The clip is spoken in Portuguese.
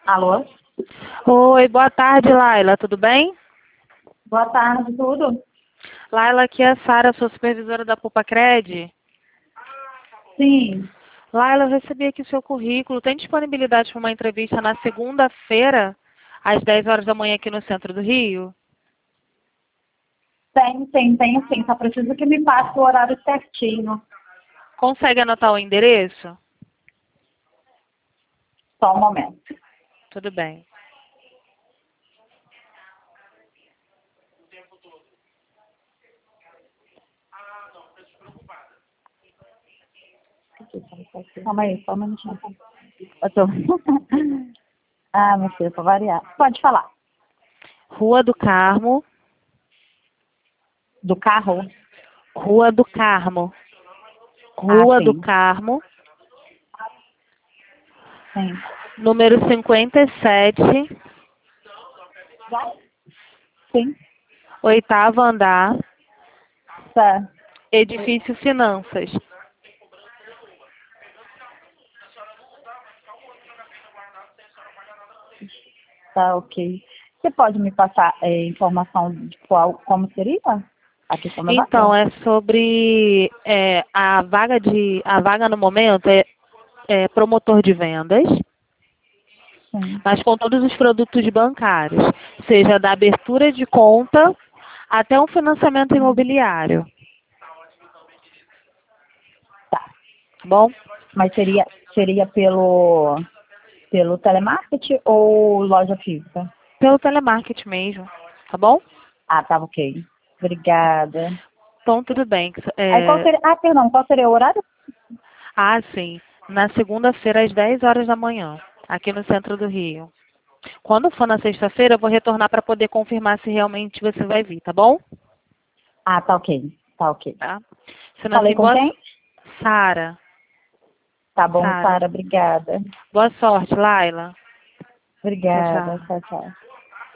Alô? Oi, boa tarde, Laila. Tudo bem? Boa tarde, tudo? Laila, aqui é a Sara, sou supervisora da Pupacred. Sim, Laila, eu recebi aqui o seu currículo. Tem disponibilidade para uma entrevista na segunda-feira, às 10 horas da manhã, aqui no centro do Rio? tem sim. Só preciso que me passe o horário certinho. Consegue anotar o endereço? Só um momento. Tudo bem. Calma aí, só um minutinho. Eu tô... Ah, meu filho, pra variar. Pode falar. Rua do Carmo. Do carro? Rua do Carmo. Ah, Rua do sim. Carmo. Sim. Número 57, Sim. oitavo andar, Tá. edifício Finanças. Tá, ok. Você pode me passar informação de como seria a questão da vaga? Então, é sobre a vaga no momento é promotor de vendas, Sim. mas com todos os produtos bancários, seja da abertura de conta até um financiamento imobiliário. Tá. Tá bom? Mas seria pelo telemarketing ou loja física? Pelo telemarketing mesmo, tá bom? Ah, tá, ok. Obrigada. Então, tudo bem. Aí perdão, qual seria o horário? Sim, na segunda-feira às 10 horas da manhã, aqui no centro do Rio. Quando for na sexta-feira, eu vou retornar para poder confirmar se realmente você vai vir, tá bom? Ah, tá, ok. Tá, ok. Tá? Sendo Falei assim, com quem? Sara. Tá bom, Sara. Sara, obrigada. Boa sorte, Laila. Tchau, Obrigada, tchau. tchau, tchau.